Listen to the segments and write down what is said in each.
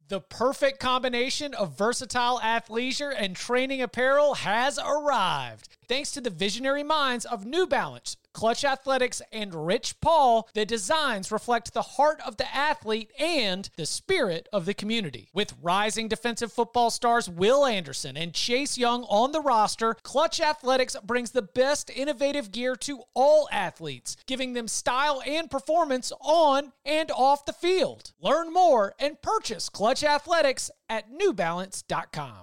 The perfect combination of versatile athleisure and training apparel has arrived. Thanks to the visionary minds of New Balance, Clutch Athletics, and Rich Paul, the designs reflect the heart of the athlete and the spirit of the community. With rising defensive football stars Will Anderson and Chase Young on the roster, Clutch Athletics brings the best innovative gear to all athletes, giving them style and performance on and off the field. Learn more and purchase Clutch Athletics at newbalance.com.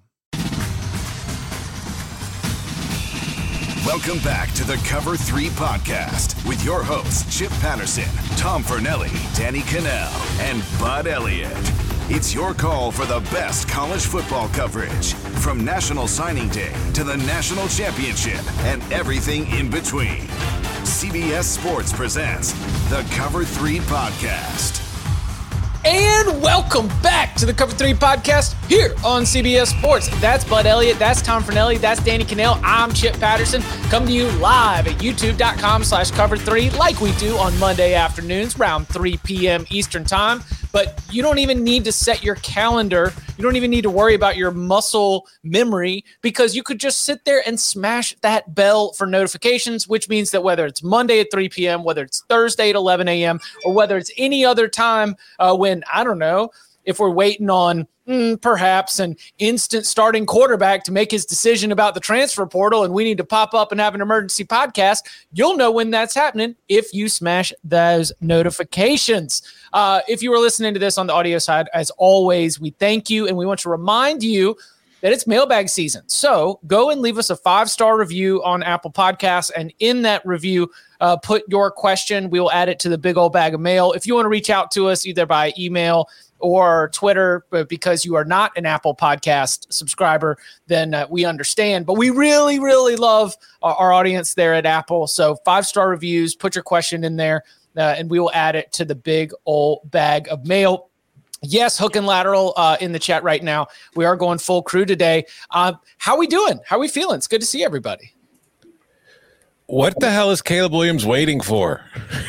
Welcome back to the Cover 3 podcast with your hosts, Chip Patterson, Tom Fornelli, Danny Cannell, and Bud Elliott. It's your call for the best college football coverage, from National Signing Day to the National Championship and everything in between. CBS Sports presents the Cover 3 podcast. And welcome back to the Cover 3 podcast here on CBS Sports. That's Bud Elliott, that's Tom Fornelli, that's Danny Cannell, I'm Chip Patterson, coming to you live at youtube.com/cover3 like we do on Monday afternoons around 3 p.m. Eastern time. But you don't even need to set your calendar. You don't even need to worry about your muscle memory, because you could just sit there and smash that bell for notifications, which means that whether it's Monday at 3 p.m., whether it's Thursday at 11 a.m., or whether it's any other time when, I don't know, if we're waiting on perhaps an instant starting quarterback to make his decision about the transfer portal and we need to pop up and have an emergency podcast, you'll know when that's happening if you smash those notifications. If you were listening to this on the audio side, as always, we thank you, and we want to remind you that it's mailbag season. So go and leave us a 5-star review on Apple Podcasts, and in that review, put your question. We will add it to the big old bag of mail. If you want to reach out to us either by email or Twitter, but because you are not an Apple Podcast subscriber, then we understand. But we really, really love our audience there at Apple. So 5-star reviews, put your question in there, and we will add it to the big old bag of mail. Yes, Hook and Lateral in the chat right now. We are going full crew today. How we doing? How we feeling? It's good to see everybody. What the hell is Caleb Williams waiting for?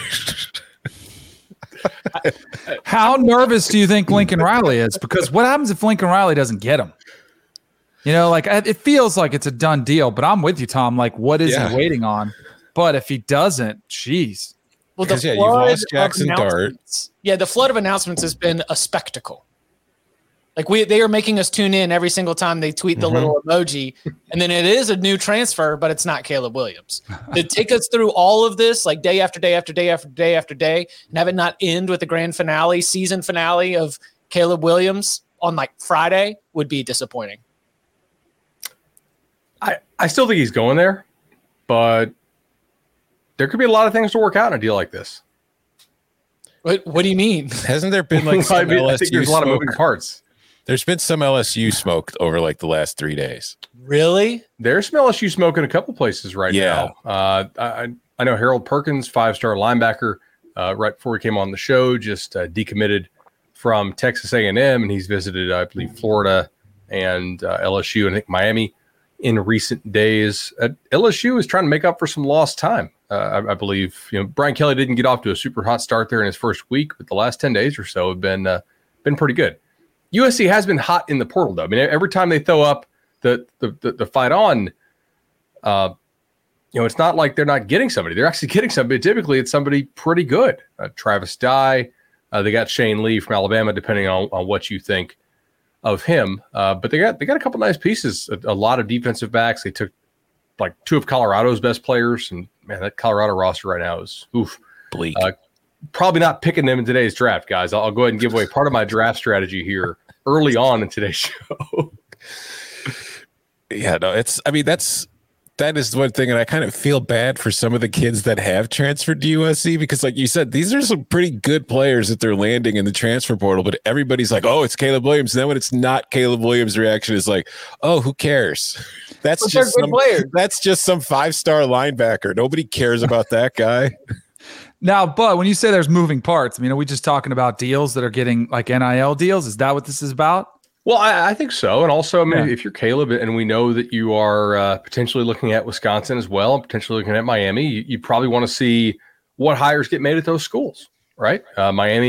How nervous do you think Lincoln Riley is? Because what happens if Lincoln Riley doesn't get him? You know, like, it feels like it's a done deal, but I'm with you, Tom. Like, what is he waiting on? But if he doesn't, geez. Well, you've lost Jackson Dart. Yeah, the flood of announcements has been a spectacle. Like, they are making us tune in every single time they tweet the little emoji, and then it is a new transfer, but it's not Caleb Williams. To take us through all of this, like day after day after day after day after day, and have it not end with the grand finale, season finale of Caleb Williams on like Friday would be disappointing. I still think he's going there, but there could be a lot of things to work out in a deal like this. What do you mean? Hasn't there been like some I think there's a lot of moving parts. There's been some LSU smoke over like the last 3 days. Really? There's some LSU smoke in a couple places right now. I know Harold Perkins, 5-star linebacker, right before he came on the show, just decommitted from Texas A&M, and he's visited, I believe, Florida and LSU, and I think Miami in recent days. LSU is trying to make up for some lost time. I believe, Brian Kelly didn't get off to a super hot start there in his first week, but the last 10 days or so have been pretty good. USC has been hot in the portal, though. I mean, every time they throw up the fight on, it's not like they're not getting somebody. They're actually getting somebody. Typically, it's somebody pretty good. Travis Dye. They got Shane Lee from Alabama, depending on what you think of him. But they got a couple nice pieces. A lot of defensive backs. They took like 2 of Colorado's best players, and man, that Colorado roster right now is bleak. Probably not picking them in today's draft, guys. I'll go ahead and give away part of my draft strategy here early on in today's show. Yeah, no, that is one thing, and I kind of feel bad for some of the kids that have transferred to USC, because like you said, these are some pretty good players that they're landing in the transfer portal, but everybody's like, oh, it's Caleb Williams. And then when it's not Caleb Williams, the reaction is like, oh, who cares? That's just some 5-star linebacker. Nobody cares about that guy. Now, but when you say there's moving parts, I mean, are we just talking about deals that are getting like NIL deals? Is that what this is about? Well, I think so. And also, I mean, if you're Caleb and we know that you are potentially looking at Wisconsin as well, potentially looking at Miami, you probably want to see what hires get made at those schools, right? Miami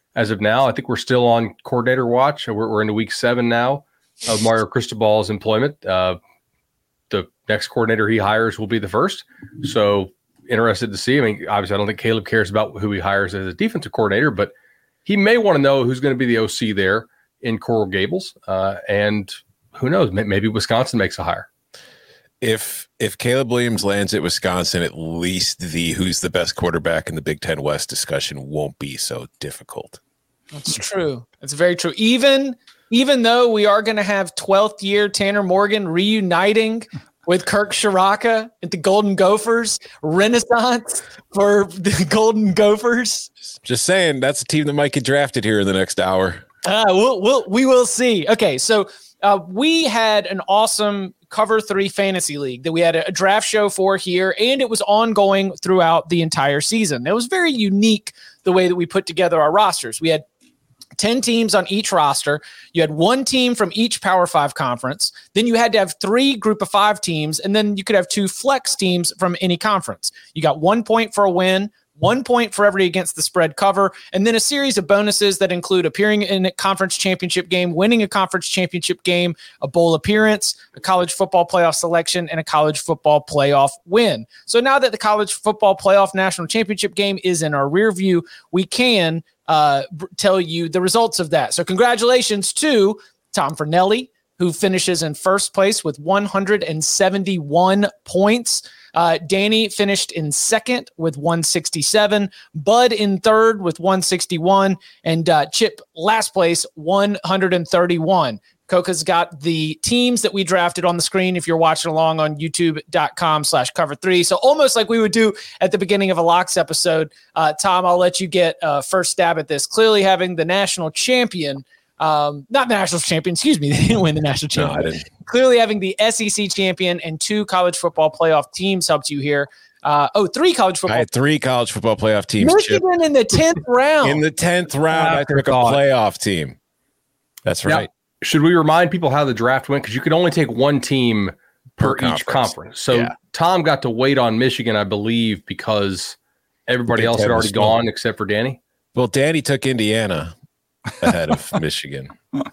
as of now. I think we're still on coordinator watch. We're into week 7 now of Mario Cristobal's employment. The next coordinator he hires will be the first. So interested to see. I mean, obviously, I don't think Caleb cares about who he hires as a defensive coordinator, but he may want to know who's going to be the OC there in Coral Gables. And who knows, maybe Wisconsin makes a hire. If Caleb Williams lands at Wisconsin, at least the who's the best quarterback in the Big Ten West discussion won't be so difficult. That's true. That's very true. Even though we are going to have 12th year Tanner Morgan reuniting with Kirk Shiraka at the Golden Gophers, renaissance for the Golden Gophers. Just saying, that's a team that might get drafted here in the next hour. We will see. Okay, so we had an awesome Cover 3 fantasy league that we had a draft show for here, and it was ongoing throughout the entire season. It was very unique the way that we put together our rosters. We had 10 teams on each roster. You had 1 team from each Power 5 conference. Then you had to have 3 group of 5 teams, and then you could have 2 flex teams from any conference. You got 1 point for a win, 1 point for every against the spread cover, and then a series of bonuses that include appearing in a conference championship game, winning a conference championship game, a bowl appearance, a college football playoff selection, and a college football playoff win. So now that the college football playoff national championship game is in our rear view, we can tell you the results of that. So congratulations to Tom Fornelli, who finishes in first place with 171 points. Danny finished in second with 167, Bud in third with 161, and Chip last place 131. Coca's got the teams that we drafted on the screen if you're watching along on youtube.com/cover3. So almost like we would do at the beginning of a Locks episode. Tom, I'll let you get first stab at this. Clearly having the national champion, not the national champion, excuse me, they didn't win the national champion. No, I didn't. Clearly having the SEC champion and 2 college football playoff teams helped you here. 3 college football. I had 3 college football playoff teams. Michigan in the 10th round. In the 10th round, I took a playoff team. That's right. Now, should we remind people how the draft went? Because you could only take 1 team per each conference. So Tom got to wait on Michigan, I believe, because everybody else had already gone except for Danny. Well, Danny took Indiana ahead of Michigan.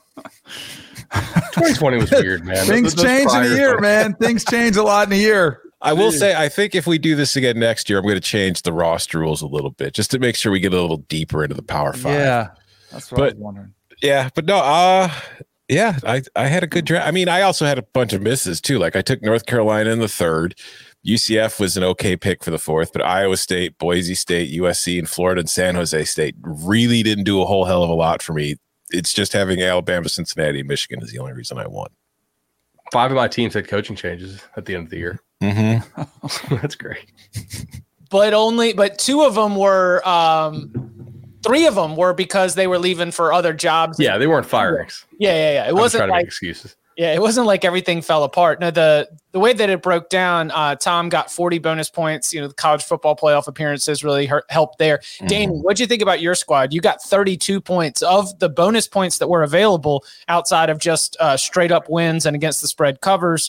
2020 was weird, man. Things change in a year, man. Things change a lot in a year. I will say, I think if we do this again next year, I'm going to change the roster rules a little bit just to make sure we get a little deeper into the Power 5. Yeah, that's what I was wondering. Yeah, but no, yeah, I had a good draft. I mean, I also had a bunch of misses too. Like I took North Carolina in the 3rd. UCF was an okay pick for the 4th, but Iowa State, Boise State, USC, and Florida and San Jose State really didn't do a whole hell of a lot for me. It's just having Alabama, Cincinnati, and Michigan is the only reason I won. 5 of my teams had coaching changes at the end of the year. Mm-hmm. That's great. But 2 of them were 3 of them were because they were leaving for other jobs. Yeah, they weren't firings. Yeah. It wasn't like excuses. Yeah, it wasn't like everything fell apart. No, the way that it broke down, Tom got 40 bonus points. You know, the college football playoff appearances really helped there. Mm-hmm. Danny, what'd you think about your squad? You got 32 points of the bonus points that were available outside of just straight up wins and against the spread covers.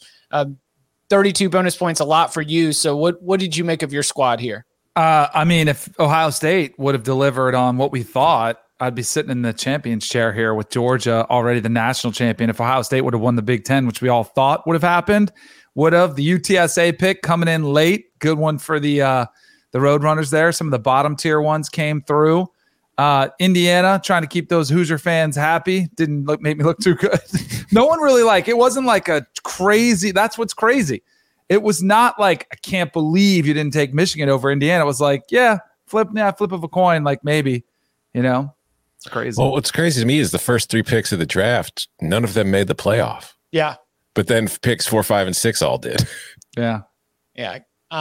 32 bonus points, a lot for you. So what did you make of your squad here? I mean, if Ohio State would have delivered on what we thought, I'd be sitting in the champions chair here with Georgia, already the national champion. If Ohio State would have won the Big Ten, which we all thought would have happened, would have. The UTSA pick coming in late, good one for the Roadrunners there. Some of the bottom tier ones came through. Indiana trying to keep those Hoosier fans happy didn't make me look too good. No one really it wasn't like a crazy. That's what's crazy. It was not like, I can't believe you didn't take Michigan over Indiana. It was like, flip of a coin, like maybe, it's crazy. Well, what's crazy to me is the first 3 picks of the draft, none of them made the playoff. Yeah. But then picks 4, 5, and 6 all did. Yeah. Yeah.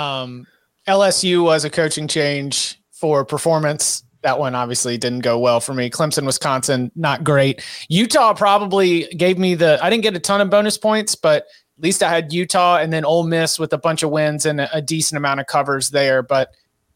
LSU was a coaching change for performance. That one obviously didn't go well for me. Clemson, Wisconsin, not great. Utah probably gave me I didn't get a ton of bonus points, but at least I had Utah and then Ole Miss with a bunch of wins and a decent amount of covers there. But,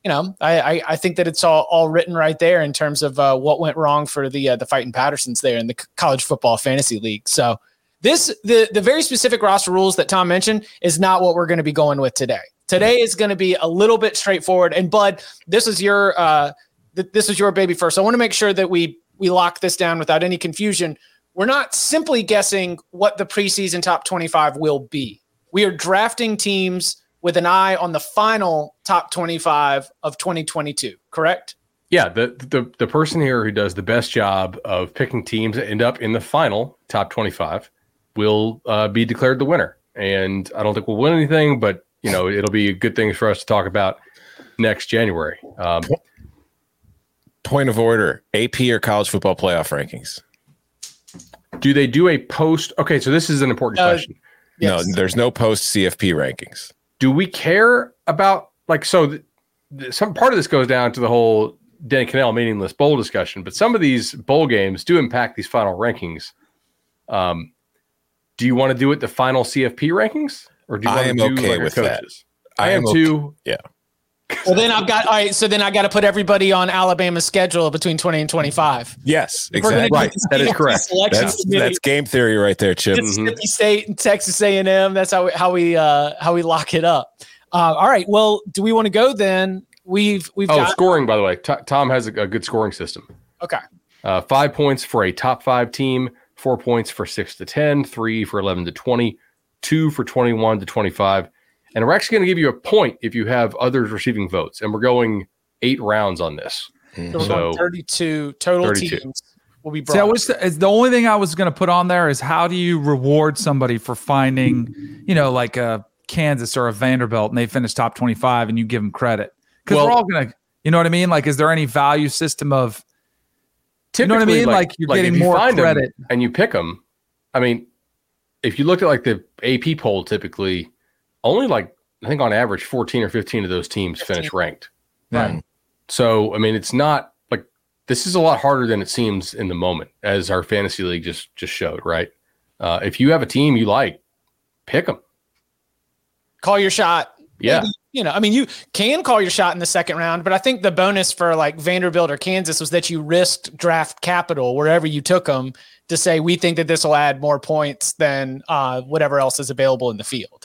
I think that it's all written right there in terms of what went wrong for the Fighting Pattersons there in the college football fantasy league. So the very specific roster rules that Tom mentioned is not what we're going to be going with today. Today is going to be a little bit straightforward. And Bud, this is your this is your baby first. I want to make sure that we lock this down without any confusion. We're not simply guessing what the preseason top 25 will be. We are drafting teams with an eye on the final top 25 of 2022, correct? Yeah, the person here who does the best job of picking teams that end up in the final top 25 will be declared the winner. And I don't think we'll win anything, but it'll be good things for us to talk about next January. Point of order: AP or college football playoff rankings? Do they do a post? Okay, so this is an important question. Yes. No, there's no post CFP rankings. Do we care about some part of this goes down to the whole Danny Kanell meaningless bowl discussion, but some of these bowl games do impact these final rankings. Do you want to do it the final CFP rankings, or do you want to do okay with coaches? That. I am too. Yeah. Well, then all right. So then I got to put everybody on Alabama's schedule between 20 and 25. Yes, exactly. Right. That is correct. That's game theory right there, Chip. Mississippi State and Texas A&M. That's how we lock it up. All right. Well, do we want to go then? We've got scoring, by the way. Tom has a good scoring system. Okay. 5 points for a top 5 team, 4 points for 6 to 10, 3 for 11 to 20, 2 for 21 to 25. And we're actually going to give you a point if you have others receiving votes. And we're going 8 rounds on this. So 32 total 32. teams will be brought. See, the only thing I was going to put on there is how do you reward somebody for finding, like a Kansas or a Vanderbilt and they finish top 25 and you give them credit? Because we're all going to, you know what I mean? Like, is there any value system of, you know what I mean? Like you're getting more credit. And you pick them. I mean, if you look at the AP poll, typically only I think on average 14 or 15 of those teams finish ranked. Yeah. So, I mean, it's not this is a lot harder than it seems in the moment, as our fantasy league just showed, right? If you have a team you like, pick them. Call your shot. Yeah. Maybe, you can call your shot in the second round, but I think the bonus for Vanderbilt or Kansas was that you risked draft capital wherever you took them to say, we think that this will add more points than whatever else is available in the field.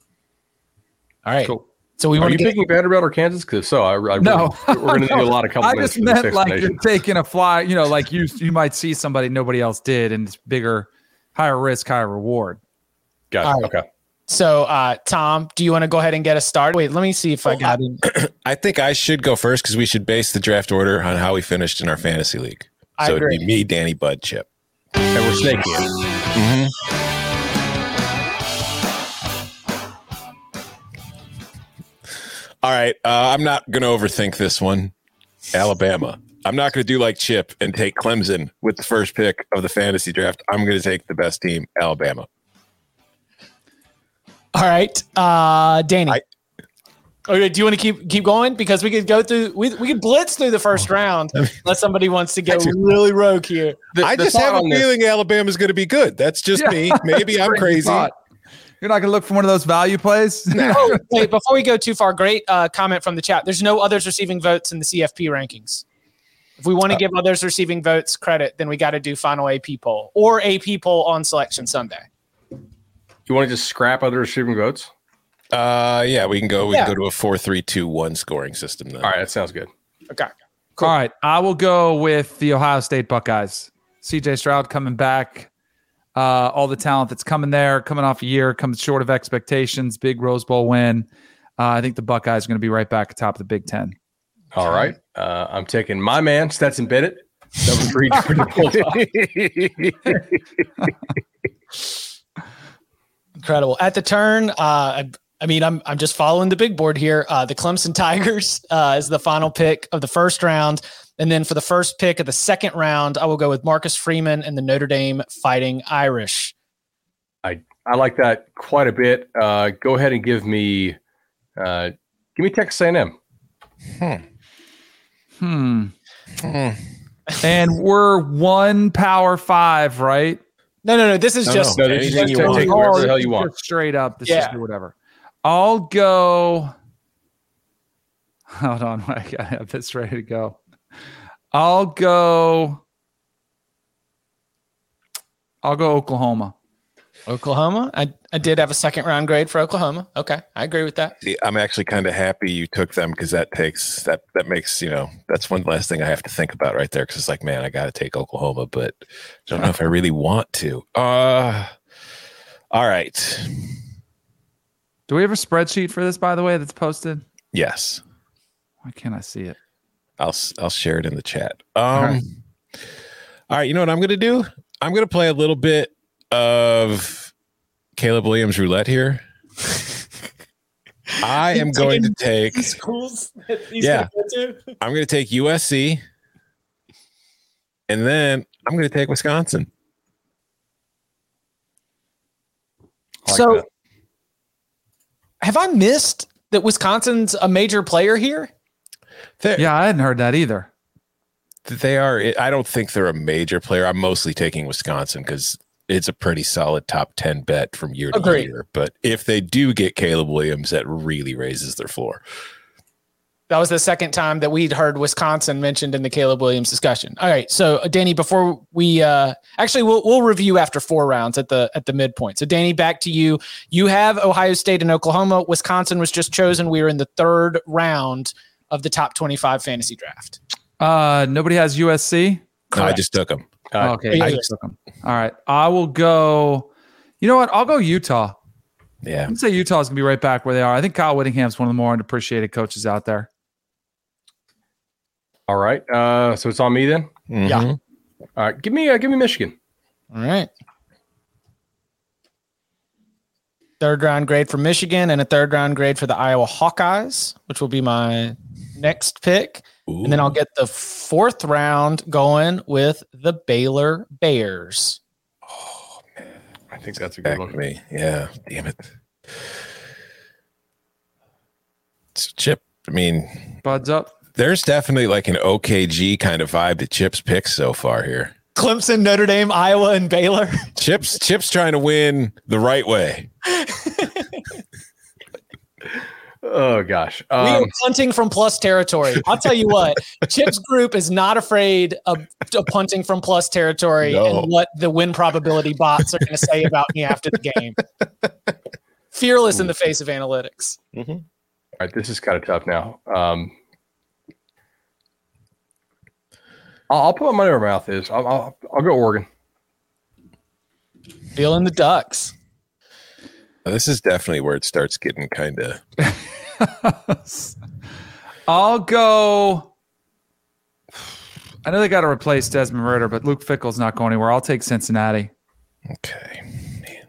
All right. Cool. So are you picking Vanderbilt or Kansas? Because no, we're going to do a lot of compliments. I just meant you're taking a fly, you might see somebody nobody else did and it's bigger, higher risk, higher reward. Got it. Right. Okay. So, Tom, do you want to go ahead and get us started? Wait, let me see if I got it. I think I should go first because we should base the draft order on how we finished in our fantasy league. I agree. It'd be me, Danny, Bud, Chip. And we're snaking it. Mm-hmm. All right. I'm not going to overthink this one. Alabama. I'm not going to do like Chip and take Clemson with the first pick of the fantasy draft. I'm going to take the best team, Alabama. All right, Danny. Okay, do you want to keep going? Because we could go through. We could blitz through the first round unless somebody wants to go really rogue here. I just have a feeling Alabama's going to be good. That's just me. Maybe I'm crazy. You're not going to look for one of those value plays? No. Wait, before we go too far, great comment from the chat. There's no others receiving votes in the CFP rankings. If we want to give others receiving votes credit, then we got to do final AP poll or AP poll on Selection Sunday. You want to just scrap other receiving votes? Yeah, we can go. We can go to a 4-3-2-1 scoring system then. All right, that sounds good. Okay. Cool. All right, I will go with the Ohio State Buckeyes. CJ Stroud coming back. All the talent that's coming there, coming off a year, comes short of expectations. Big Rose Bowl win. I think the Buckeyes are going to be right back atop of the Big Ten. All right, I'm taking my man Stetson Bennett. Number 3 Georgia Incredible. At the turn, I'm just following the big board here. The Clemson Tigers is the final pick of the first round. And then for the first pick of the second round, I will go with Marcus Freeman and the Notre Dame Fighting Irish. I like that quite a bit. Go ahead and give me Texas A&M. And we're one Power 5, right? No. This is just anything you want. Take whatever the hell you want. Straight up. This is whatever. I'll go. Hold on. I have this ready to go. I'll go Oklahoma. Oklahoma. I did have a second round grade for Oklahoma. Okay, I agree with that. See, I'm actually kind of happy you took them because that makes that's one last thing I have to think about right there. Because it's like, man, I got to take Oklahoma, but I don't know if I really want to. All right. Do we have a spreadsheet for this, by the way, that's posted? Yes. Why can't I see it? I'll share it in the chat. All right. You know what I'm going to do? I'm going to play a little bit of Caleb Williams roulette here. I am going to take schools. I'm going to take USC, and then I'm going to take Wisconsin. So, have I missed that Wisconsin's a major player here? Yeah, I hadn't heard that either. They are. I don't think they're a major player. I'm mostly taking Wisconsin because it's a pretty solid top 10 bet from year to year. But if they do get Caleb Williams, that really raises their floor. That was the second time that we'd heard Wisconsin mentioned in the Caleb Williams discussion. All right. So Danny, before we we'll review after 4 rounds at the midpoint. So Danny, back to you. You have Ohio State and Oklahoma. Wisconsin was just chosen. We are in the 3rd round of the top 25 fantasy draft. Nobody has USC. No, I just took them. Okay. I just took them. All right. I will go. You know what? I'll go Utah. Yeah. I'm going to say Utah's going to be right back where they are. I think Kyle Whittingham's one of the more underappreciated coaches out there. All right. So it's on me then? Mm-hmm. Yeah. All right. Give me Michigan. All right. 3rd round grade for Michigan and a 3rd round grade for the Iowa Hawkeyes, which will be my next pick. Ooh. And then I'll get the 4th round going with the Baylor Bears. Oh, man. I think that's a good one. Me. Yeah. Damn it. So Chip, I mean, Bud's up. There's definitely like an OKG kind of vibe to Chip's picks so far here. Clemson, Notre Dame, Iowa, and Baylor. Chip's trying to win the right way. Oh, gosh. We are punting from plus territory. I'll tell you what, Chip's group is not afraid of punting from plus territory and what the win probability bots are going to say about me after the game. Fearless in the face of analytics. Mm-hmm. All right, this is kind of tough now. I'll put my money where my mouth is. I'll go Oregon. Feeling the Ducks. This is definitely where it starts getting kind of. I'll go. I know they got to replace Desmond Ridder, but Luke Fickell's not going anywhere. I'll take Cincinnati. Okay, man,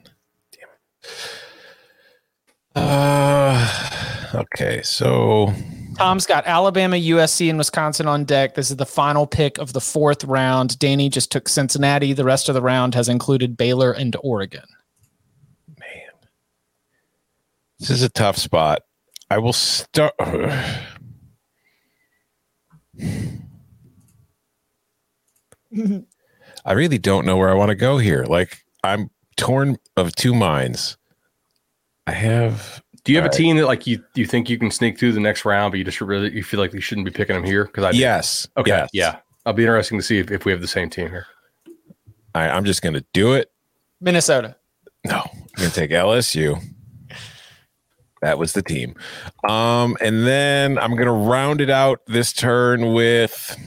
damn it. Okay, so Tom's got Alabama, USC, and Wisconsin on deck. This is the final pick of the 4th round. Danny just took Cincinnati. The rest of the round has included Baylor and Oregon. This is a tough spot. I will start. I really don't know where I want to go here. Like, I'm torn of 2 minds. I have. Do you have a team that like you think you can sneak through the next round, but you feel like you shouldn't be picking them here? Because yes. Okay. Yes. Yeah. I'll be interesting to see if we have the same team here. I'm just going to do it. Minnesota. No, I'm going to take LSU. That was the team. And then I'm going to round it out this turn with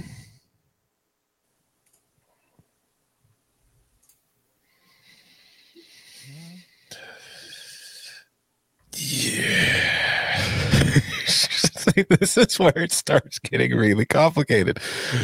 this is where it starts getting really complicated.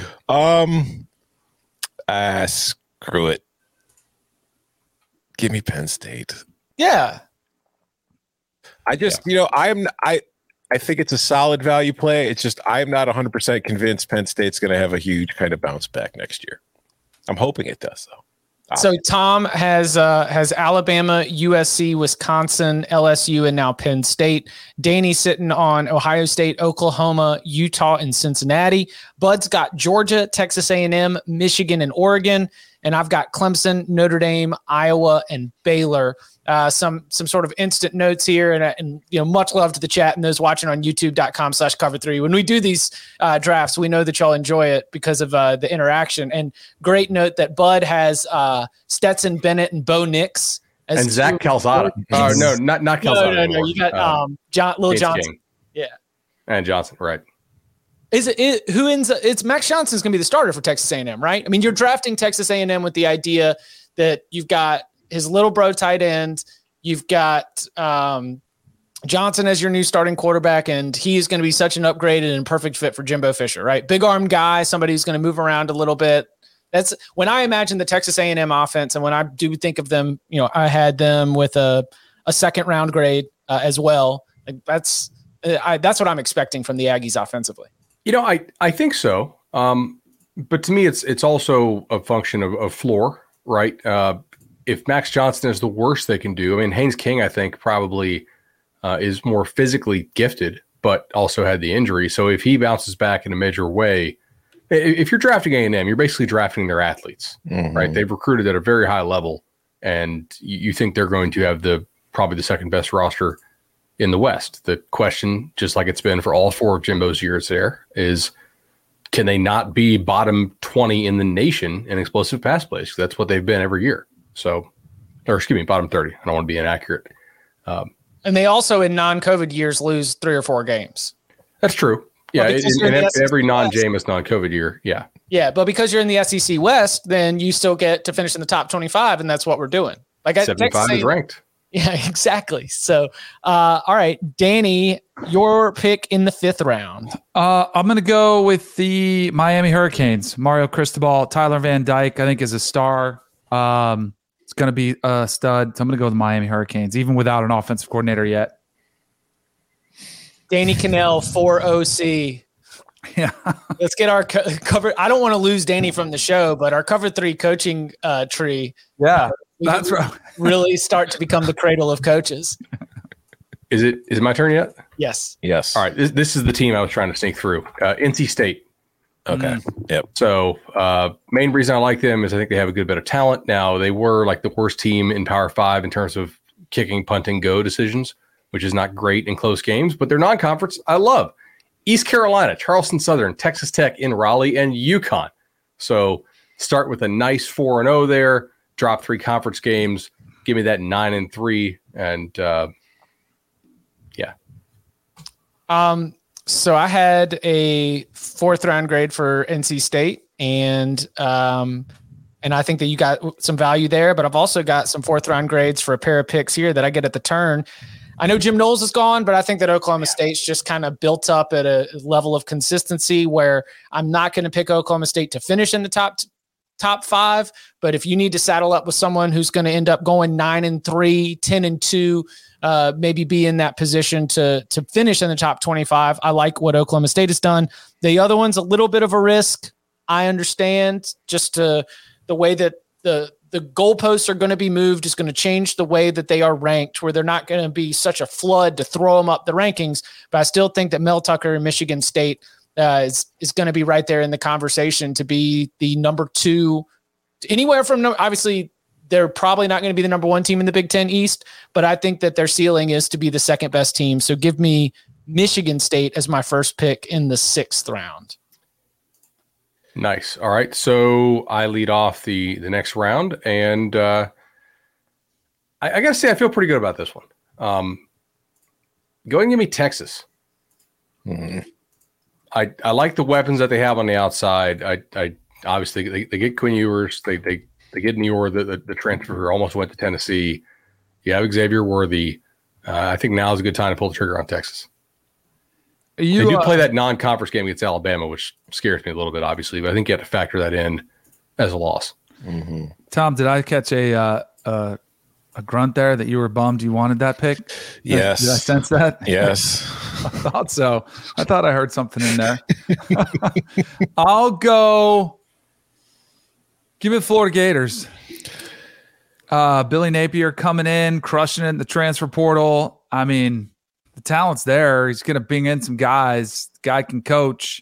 Screw it. Give me Penn State. Yeah. I just, I think it's a solid value play. It's just I'm not 100% convinced Penn State's going to have a huge kind of bounce back next year. I'm hoping it does, though. So Tom has Alabama, USC, Wisconsin, LSU, and now Penn State. Danny's sitting on Ohio State, Oklahoma, Utah, and Cincinnati. Bud's got Georgia, Texas A&M, Michigan, and Oregon. And I've got Clemson, Notre Dame, Iowa, and Baylor. Some sort of instant notes here, and much love to the chat and those watching on YouTube.com/Cover3. When we do these drafts, we know that y'all enjoy it because of the interaction. And great note that Bud has Stetson Bennett and Bo Nix and Zach Calzada. Oh, no, not Calzada. No. You got Lil Johnson. King. Yeah. And Johnson, right. Who ends up, it's Max Johnson's going to be the starter for Texas A&M, right? I mean, you're drafting Texas A&M with the idea that you've got his little bro tight end. You've got Johnson as your new starting quarterback, and he's going to be such an upgrade and a perfect fit for Jimbo Fisher, right? Big arm guy, somebody who's going to move around a little bit. That's when I imagine the Texas A&M offense, and when I do think of them, I had them with a second round grade as well. Like that's what I'm expecting from the Aggies offensively. I think so. But to me, it's also a function of floor, right? If Max Johnson is the worst they can do, I mean, Haynes King, I think, probably is more physically gifted, but also had the injury. So if he bounces back in a major way, if you're drafting A&M, you're basically drafting their athletes, right? They've recruited at a very high level, and you think they're going to have probably the second best roster in the West. The question, just like it's been for all four of Jimbo's years there, is can they not be bottom 20 in the nation in explosive pass plays? That's what they've been every year. So, or excuse me, bottom 30. I don't want to be inaccurate. And they also in non-COVID years lose 3 or 4 games. That's true. Yeah, in every non-Jameis, non-COVID year. Yeah. Yeah, but because you're in the SEC West, then you still get to finish in the top 25, and that's what we're doing. Like 75 is ranked. Yeah, exactly. So, all right, Danny, your pick in the 5th round. I'm going to go with the Miami Hurricanes. Mario Cristobal, Tyler Van Dyke, I think is a star. It's going to be a stud. So I'm going to go with the Miami Hurricanes, even without an offensive coordinator yet. Danny Cannell, 4 OC. Yeah. Let's get our cover. I don't want to lose Danny from the show, but our cover 3 coaching tree. Yeah. That's right. Really start to become the cradle of coaches. Is it my turn yet? Yes. All right. This is the team I was trying to sneak through. NC State. Okay. Yep. So main reason I like them is I think they have a good bit of talent. Now, they were like the worst team in Power 5 in terms of kicking, punting, go decisions, which is not great in close games, but their non-conference I love. East Carolina, Charleston Southern, Texas Tech in Raleigh, and UConn. So start with a nice 4-0 there. Drop 3 conference games, give me that 9-3, and yeah. So I had a 4th round grade for NC State, and I think that you got some value there. But I've also got some 4th round grades for a pair of picks here that I get at the turn. I know Jim Knowles is gone, but I think that Oklahoma State's just kind of built up at a level of consistency where I'm not going to pick Oklahoma State to finish in the top 5, but if you need to saddle up with someone who's going to end up going 9-3, 10-2, maybe be in that position to finish in the top 25, I like what Oklahoma State has done. The other one's a little bit of a risk. I understand just the way that the goalposts are going to be moved is going to change the way that they are ranked, where they're not going to be such a flood to throw them up the rankings. But I still think that Mel Tucker and Michigan State is going to be right there in the conversation to be the number 2, anywhere from, obviously they're probably not going to be the number 1 team in the Big Ten East, but I think that their ceiling is to be the 2nd best team. So give me Michigan State as my first pick in the 6th round. Nice. All right. So I lead off the next round, and I got to say I feel pretty good about this one. Go ahead and give me Texas. Mm-hmm. I like the weapons that they have on the outside. I obviously they get Quinn Ewers. They get Newer, the transfer who almost went to Tennessee. You have Xavier Worthy. I think now is a good time to pull the trigger on Texas. They do play that non-conference game against Alabama, which scares me a little bit, obviously, but I think you have to factor that in as a loss. Mm-hmm. Tom, did I catch a grunt there that you were bummed you wanted that pick? Yes. Did I sense that? Yes. I thought so. I thought I heard something in there. I'll go. Give me the Florida Gators. Billy Napier coming in, crushing it in the transfer portal. I mean, the talent's there. He's going to bring in some guys. The guy can coach.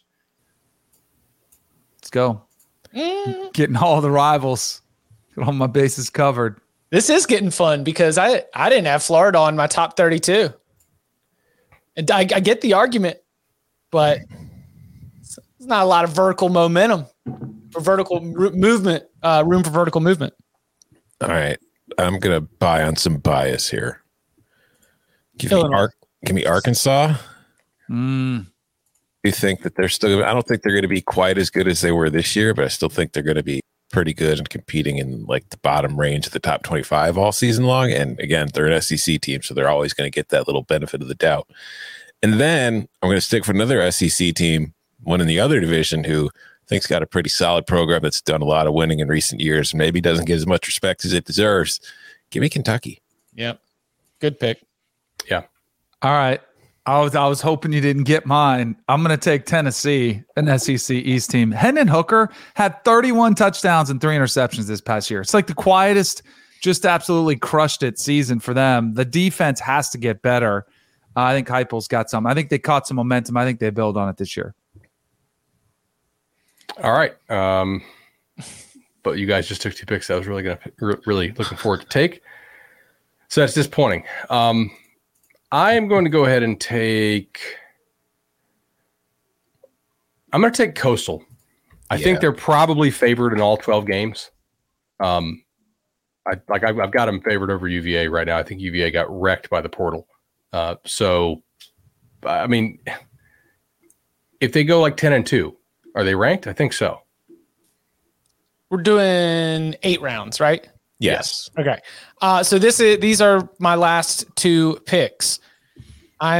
Let's go. Getting all the rivals. Get all my bases covered. This is getting fun because I didn't have Florida on my top 32. And I get the argument, but there's not a lot of vertical momentum for vertical movement, room for vertical movement. All right. I'm gonna buy on some bias here. Give me Arkansas. Do you think that they're still? I don't think they're going to be quite as good as they were this year, but I still think they're going to be pretty good and competing in like the bottom range of the top 25 all season long. And again, they're an SEC team, so they're always going to get that little benefit of the doubt. And then I'm going to stick for another SEC team, one in the other division, who I think's got a pretty solid program that's done a lot of winning in recent years and maybe doesn't get as much respect as it deserves. Give me Kentucky. Yep. Good pick. Yeah. All right. I was hoping you didn't get mine. I'm going to take Tennessee, an SEC East team. Hendon Hooker had 31 touchdowns and 3 interceptions this past year. It's like the quietest, just absolutely crushed it season for them. The defense has to get better. I think Heupel's got some. I think they caught some momentum. I think they build on it this year. All right. But you guys just took 2 picks. I was really really looking forward to take. So that's disappointing. I am going to go ahead and I'm going to take Coastal. I think they're probably favored in all 12 games. I've got them favored over UVA right now. I think UVA got wrecked by the portal. So, I mean, if they go like 10-2, are they ranked? I think so. We're doing 8 rounds, right? Yes. Okay. So these are my last 2 picks. I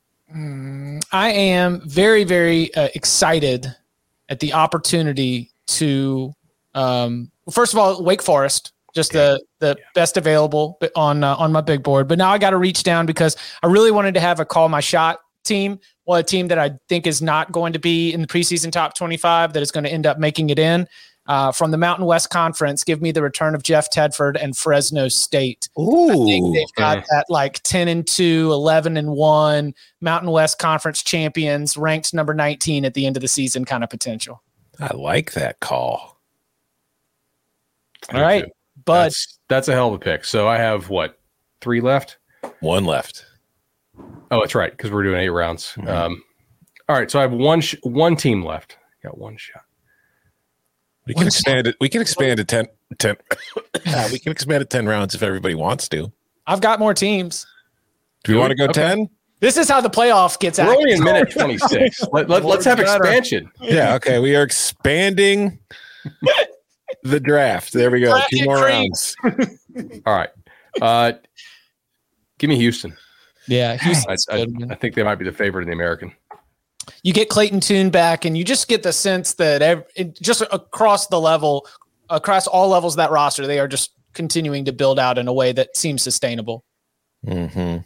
am very, very excited at the opportunity to, first of all, Wake Forest, just the best available on my big board. But now I got to reach down because I really wanted to have a call my shot team. Well, a team that I think is not going to be in the preseason top 25, that is going to end up making it in. From the Mountain West Conference, give me the return of Jeff Tedford and Fresno State. Ooh, I think they've got that like 10-2, 11-1 Mountain West Conference champions, ranked number 19 at the end of the season kind of potential. I like that call. All right, but that's a hell of a pick. So I have 3 left? 1 left. Oh, that's right, because we're doing 8 rounds. Mm-hmm. All right, so I have one team left. Got 1 shot. We can expand it. We can expand to 10. We can expand to 10 rounds if everybody wants to. I've got more teams. Do we want to go 10? This is how the playoff gets out. We're only in minute 26. Let's have expansion. Yeah, okay. We are expanding the draft. There we go. 2 more rounds. All right. Give me Houston. Yeah, Houston. I think they might be the favorite in the American. You get Clayton Tune back, and you just get the sense that just across all levels of that roster, they are just continuing to build out in a way that seems sustainable. Mm-hmm.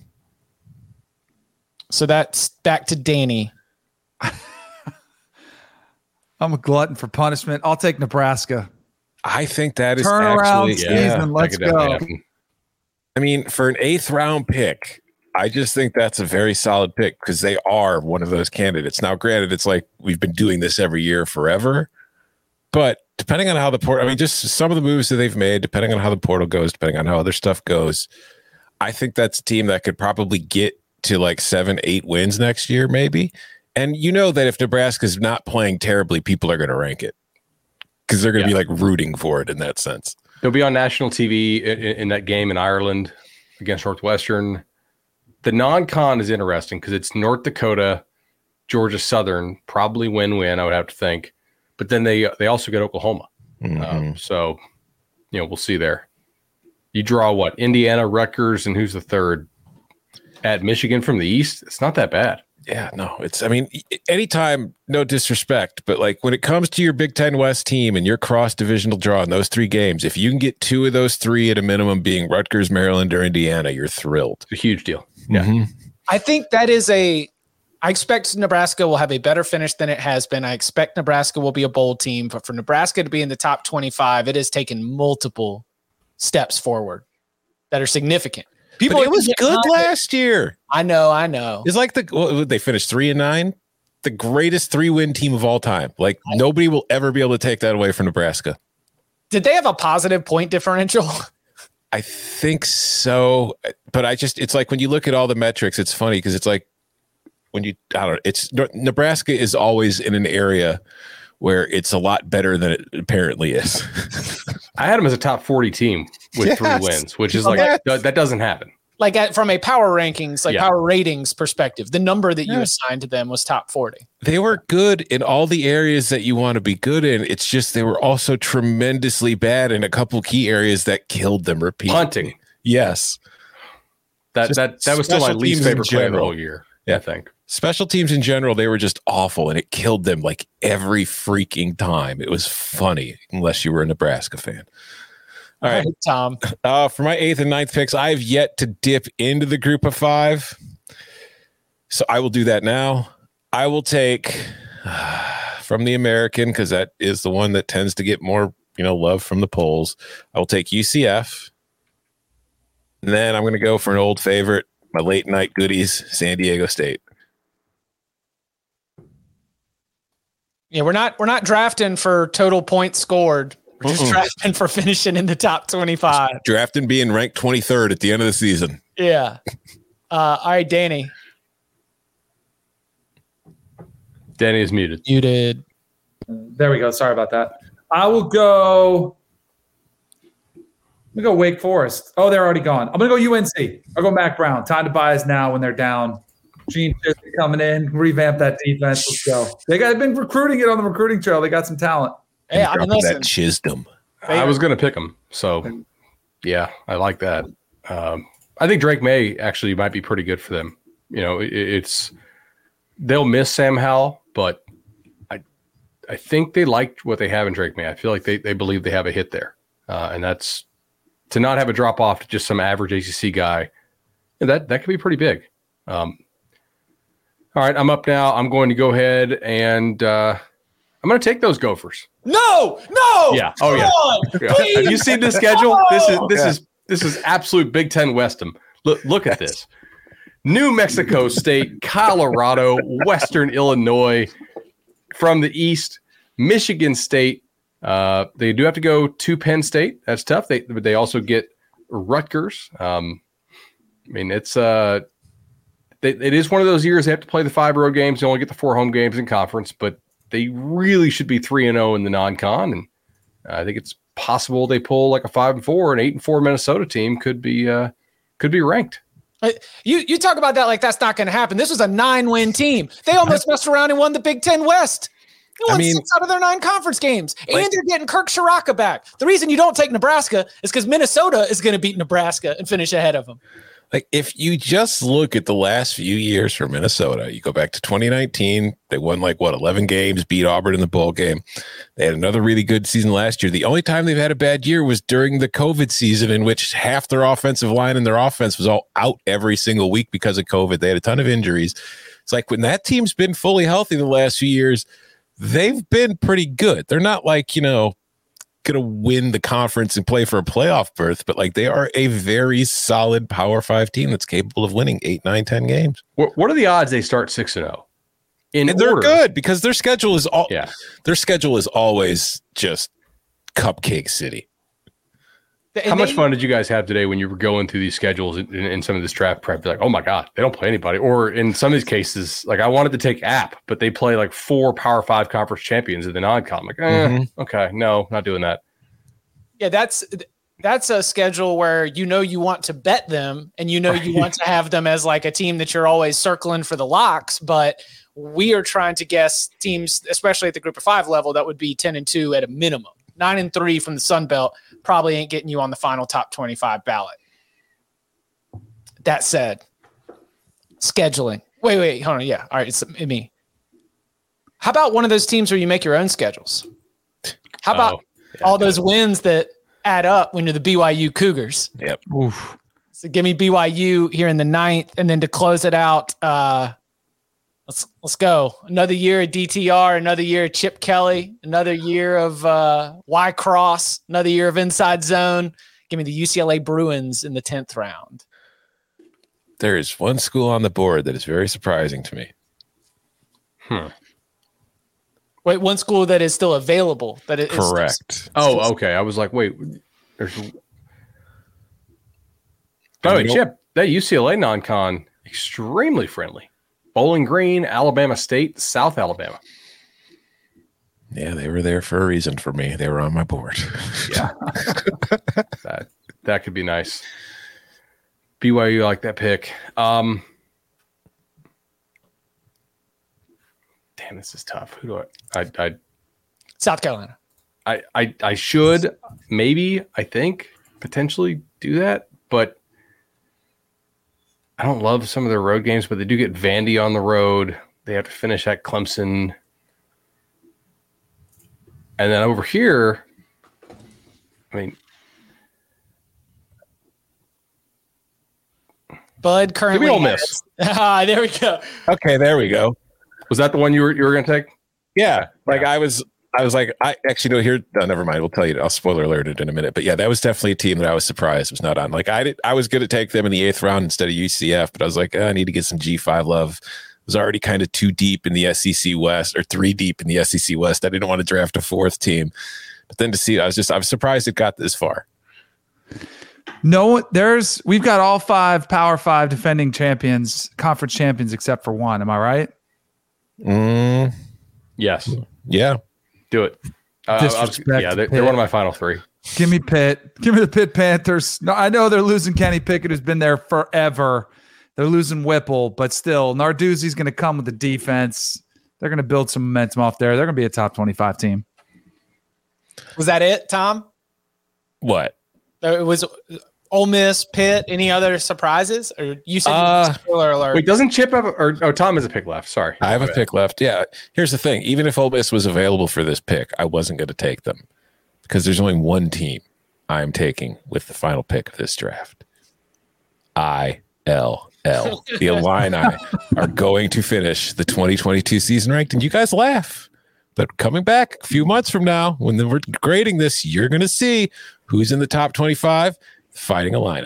So that's back to Danny. I'm a glutton for punishment. I'll take Nebraska. I think that is turnaround season. Let's go. I mean, for an 8th round pick, I just think that's a very solid pick because they are one of those candidates. Now, granted, it's like we've been doing this every year forever, but depending on how the portal, I mean, just some of the moves that they've made, depending on how the portal goes, depending on how other stuff goes, I think that's a team that could probably get to like 7-8 wins next year, maybe. And you know that if Nebraska's not playing terribly, people are going to rank it because they're going to be like rooting for it in that sense. They'll be on national TV in that game in Ireland against Northwestern. The non-con is interesting because it's North Dakota, Georgia Southern, probably win-win, I would have to think. But then they also get Oklahoma. Mm-hmm. So, we'll see there. You draw Indiana, Rutgers, and who's the third? At Michigan from the East? It's not that bad. Yeah, no. Anytime, no disrespect, but like when it comes to your Big Ten West team and your cross-divisional draw in those 3 games, if you can get 2 of those 3 at a minimum being Rutgers, Maryland, or Indiana, you're thrilled. It's a huge deal. Yeah. Mm-hmm. I think that is I expect Nebraska will have a better finish than it has been. I expect Nebraska will be a bowl team, but for Nebraska to be in the top 25, it has taken multiple steps forward that are significant. But it was good last year. I know. It's like they finished 3-9, the greatest 3-win team of all time. Like nobody will ever be able to take that away from Nebraska. Did they have a positive point differential? I think so, but it's like when you look at all the metrics, it's funny because it's like Nebraska is always in an area where it's a lot better than it apparently is. I had them as a top 40 team with 3 wins, which is like that doesn't happen. Like from a power rankings, power ratings perspective, the number that you assigned to them was top 40. They were good in all the areas that you want to be good in. It's just they were also tremendously bad in a couple key areas that killed them repeatedly. Punting. Yes. That was still my least favorite play of the whole year, I think. Special teams in general, they were just awful, and it killed them like every freaking time. It was funny, unless you were a Nebraska fan. All right, Tom. For my 8th and 9th picks, I have yet to dip into the group of 5. So I will do that now. I will take from the American, because that is the one that tends to get more, love from the polls. I will take UCF. And then I'm going to go for an old favorite, my late night goodies, San Diego State. Yeah, we're not drafting for total points scored. We're just drafting for finishing in the top 25. Drafting being ranked 23rd at the end of the season. Yeah. All right, Danny. Danny is muted. Muted. There we go. Sorry about that. I will go. Let me go Wake Forest. Oh, they're already gone. I'm going to go UNC. I'll go Mac Brown. Time to buy us now when they're down. Gene coming in, revamp that defense. Let's go. They've been recruiting it on the recruiting trail. They got some talent. Hey, I mean, listen. That Chisholm. I was going to pick them. So, yeah, I like that. I think Drake May actually might be pretty good for them. They'll miss Sam Howell, but I think they liked what they have in Drake May. I feel like they believe they have a hit there. And that's to not have a drop off to just some average ACC guy. That could be pretty big. All right, I'm up now. I'm going to go ahead and I'm going to take those Gophers. No. Yeah. Oh yeah. Have you seen the schedule? This is absolute Big Ten Westham. Look at this. New Mexico State, Colorado, Western Illinois. From the East, Michigan State. They do have to go to Penn State. That's tough. They also get Rutgers. It is one of those years they have to play the 5 road games. They only get the 4 home games in conference, but they really should be 3-0 in the non-con. And I think it's possible they pull like a 5-4, an 8-4 Minnesota team could be ranked. You talk about that like that's not going to happen. This was a 9-win team. They almost messed around and won the Big Ten West. They won 6 out of their 9 conference games, and they're getting Kirk Shiraka back. The reason you don't take Nebraska is because Minnesota is going to beat Nebraska and finish ahead of them. Like, if you just look at the last few years for Minnesota, you go back to 2019, they won 11 games, beat Auburn in the bowl game. They had another really good season last year. The only time they've had a bad year was during the COVID season, in which half their offensive line and their offense was all out every single week because of COVID. They had a ton of injuries. It's like when that team's been fully healthy the last few years, they've been pretty good. They're not going to win the conference and play for a playoff berth, but they are a very solid Power 5 team that's capable of winning 8, 9, 10 games. What are the odds they start 6-0? And they're good because their schedule is their schedule is always just cupcake city. How much fun did you guys have today when you were going through these schedules in some of this draft prep? You're like, oh my God, they don't play anybody. Or in some of these cases, I wanted to take App, but they play 4 Power 5 conference champions in the non-con. Okay, no, not doing that. Yeah, that's a schedule where you want to bet them, and you want to have them as a team that you're always circling for the locks. But we are trying to guess teams, especially at the Group of 5 level, that would be 10-2 at a minimum. 9-3 from the Sun Belt probably ain't getting you on the final top 25 ballot. That said, scheduling. Wait, hold on. Yeah. All right. It's me. How about one of those teams where you make your own schedules? How about all those wins that add up when you're the BYU Cougars? Yep. Oof. So give me BYU here in the 9th, and then to close it out, let's go. Another year of DTR, another year of Chip Kelly, another year of Y-Cross, another year of Inside Zone. Give me the UCLA Bruins in the 10th round. There is one school on the board that is very surprising to me. Wait, one school that is still available. That is correct. Okay. I was like, wait. By the way, Chip, that UCLA non-con, extremely friendly. Bowling Green, Alabama State, South Alabama. Yeah, they were there for a reason for me. They were on my board. Yeah. that could be nice. BYU, I like that pick. Damn, this is tough. Who do I South Carolina. I should maybe, I think, potentially do that, but I don't love some of their road games, but they do get Vandy on the road. They have to finish at Clemson. And then over here, I mean, Bud currently Ole Miss. There we go. Okay, there we go. Was that the one you were going to take? Yeah, like I was like, I actually know here. No, never mind. We'll tell you. I'll spoiler alert it in a minute. But yeah, that was definitely a team that I was surprised was not on. Like I was going to take them in the 8th round instead of UCF, but I was like, I need to get some G5 love. Was already kind of 2 deep in the SEC West or 3 deep in the SEC West. I didn't want to draft a 4th team, but then to see it, I was surprised it got this far. No, we've got all 5 Power 5 defending champions, conference champions, except for one. Am I right? Yes. Yeah. Do it. They're one of my final 3. Give me Pitt. Give me the Pitt Panthers. No, I know they're losing Kenny Pickett, who's been there forever. They're losing Whipple, but still, Narduzzi's going to come with the defense. They're going to build some momentum off there. They're going to be a top 25 team. Was that it, Tom? What? It was Ole Miss, Pitt. Any other surprises? Or you said spoiler alert. Wait, doesn't Chip have Tom has a pick left. Sorry. I have a pick left. Yeah. Here's the thing. Even if Ole Miss was available for this pick, I wasn't going to take them because there's only one team I'm taking with the final pick of this draft. ILL. The Illini are going to finish the 2022 season ranked, and you guys laugh. But coming back a few months from now, when we're grading this, you're going to see who's in the top 25 Fighting Illini.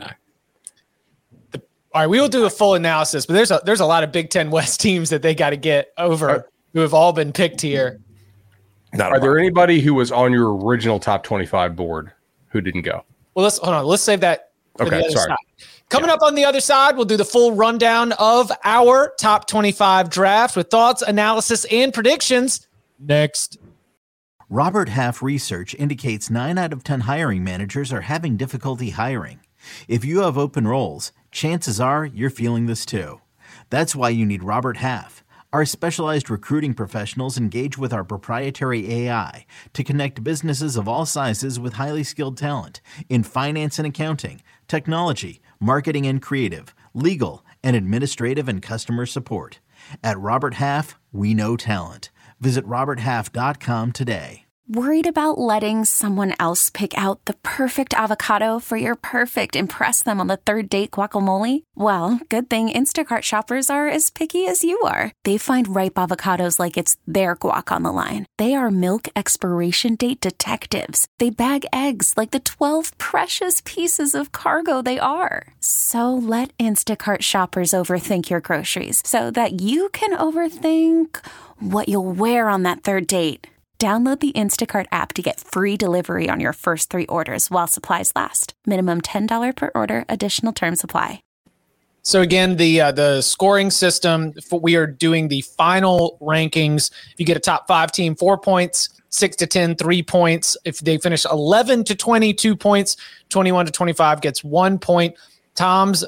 All right, we will do a full analysis, but there's a lot of Big Ten West teams that they got to get over who have all been picked here. Are there anybody who was on your original top 25 board who didn't go? Well, let's save that for the other sorry. side. Coming up on the other side, we'll do the full rundown of our top 25 draft with thoughts, analysis, and predictions next. Robert Half research indicates 9 out of 10 hiring managers are having difficulty hiring. If you have open roles, chances are you're feeling this too. That's why you need Robert Half. Our specialized recruiting professionals engage with our proprietary AI to connect businesses of all sizes with highly skilled talent in finance and accounting, technology, marketing and creative, legal, and administrative and customer support. At Robert Half, we know talent. Visit roberthalf.com today. Worried about letting someone else pick out the perfect avocado for your perfect impress them on the 3rd date guacamole? Well, good thing Instacart shoppers are as picky as you are. They find ripe avocados like it's their guac on the line. They are milk expiration date detectives. They bag eggs like the 12 precious pieces of cargo they are. So let Instacart shoppers overthink your groceries so that you can overthink what you'll wear on that 3rd date. Download the Instacart app to get free delivery on your first 3 orders while supplies last. Minimum $10 per order. Additional terms apply. So again, the scoring system, we are doing the final rankings. If you get a top 5 team, 4 points, 6 to 10, 3 points. If they finish 11 to 20, 2 points, 21 to 25 gets 1 point. Tom's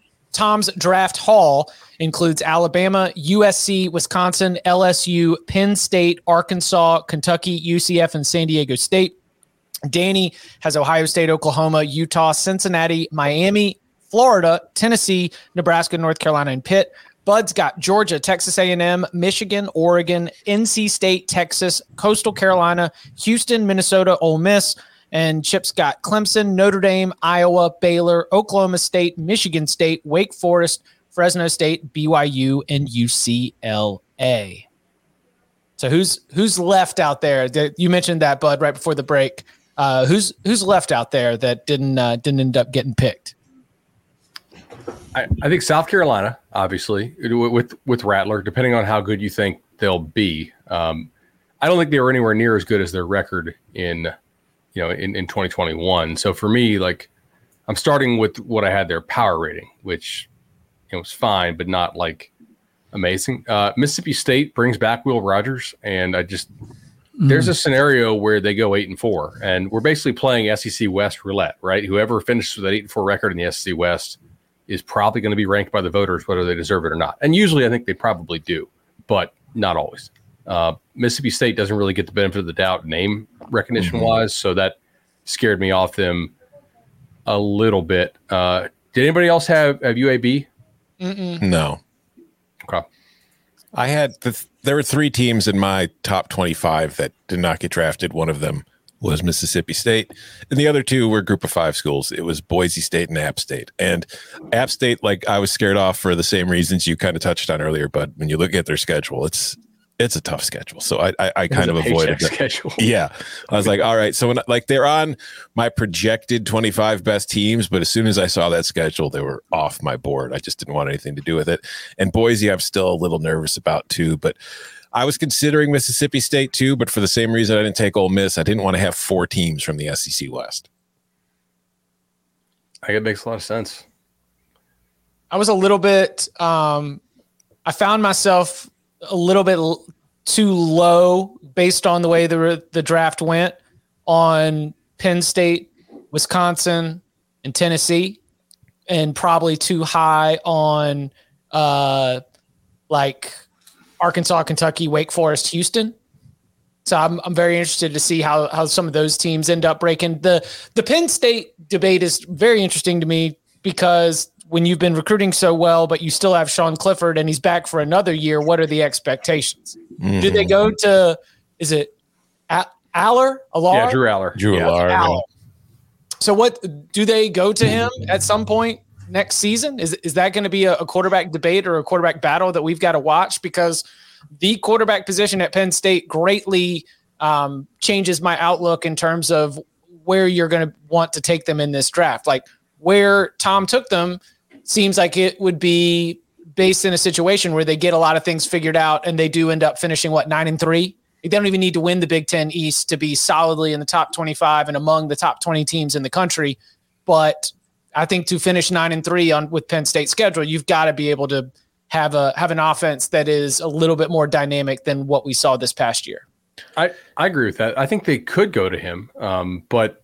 draft haul includes Alabama, USC, Wisconsin, LSU, Penn State, Arkansas, Kentucky, UCF, and San Diego State. Danny has Ohio State, Oklahoma, Utah, Cincinnati, Miami, Florida, Tennessee, Nebraska, North Carolina, and Pitt. Bud's got Georgia, Texas A&M, Michigan, Oregon, NC State, Texas, Coastal Carolina, Houston, Minnesota, Ole Miss. And Chip's got Clemson, Notre Dame, Iowa, Baylor, Oklahoma State, Michigan State, Wake Forest, Fresno State, BYU, and UCLA. So who's left out there? You mentioned that, Bud, right before the break. Who's left out there that didn't end up getting picked? I think South Carolina, obviously, with Rattler, depending on how good you think they'll be. I don't think they were anywhere near as good as their record in 2021. So for me, like, I'm starting with what I had their power rating, which was fine, but not like amazing. Mississippi State brings back Will Rogers, and I just there's a scenario where they go 8-4, and we're basically playing SEC West roulette, right? Whoever finishes with that 8-4 record in the SEC West is probably going to be ranked by the voters, whether they deserve it or not. And usually I think they probably do, but not always. Mississippi State doesn't really get the benefit of the doubt name recognition wise. So that scared me off them a little bit. Did anybody else have UAB? No. Okay. I had there were 3 teams in my top 25 that did not get drafted. One of them was Mississippi State, and the other 2 were Group of 5 schools. It was Boise State and App State. And App State, like, I was scared off for the same reasons you kind of touched on earlier. But when you look at their schedule, it's a tough schedule. So I kind of avoided that schedule. Yeah, I was like, all right. So when they're on my projected 25 best teams, but as soon as I saw that schedule, they were off my board. I just didn't want anything to do with it. And Boise, I'm still a little nervous about too, but I was considering Mississippi State too, but for the same reason I didn't take Ole Miss. I didn't want to have 4 teams from the SEC West. I think it makes a lot of sense. I was a little bit, I found myself a little bit too low based on the way the draft went on Penn State, Wisconsin, and Tennessee, and probably too high on like Arkansas, Kentucky, Wake Forest, Houston. So I'm very interested to see how some of those teams end up breaking. The Penn State debate is very interesting to me because when you've been recruiting so well, but you still have Sean Clifford and he's back for another year, what are the expectations? Mm-hmm. Do they go to, is it Aller? Yeah, Drew Aller. Aller. So what, do they go to him at some point next season? Is that going to be a quarterback debate or a quarterback battle that we've got to watch? Because the quarterback position at Penn State greatly changes my outlook in terms of where you're going to want to take them in this draft. Like where Tom took them seems like it would be based in a situation where they get a lot of things figured out and they do end up finishing 9-3. They don't even need to win the Big Ten East to be solidly in the top 25 and among the top 20 teams in the country. But I think to finish 9-3 with Penn State's schedule, you've got to be able to have an offense that is a little bit more dynamic than what we saw this past year. I agree with that. I think they could go to him, but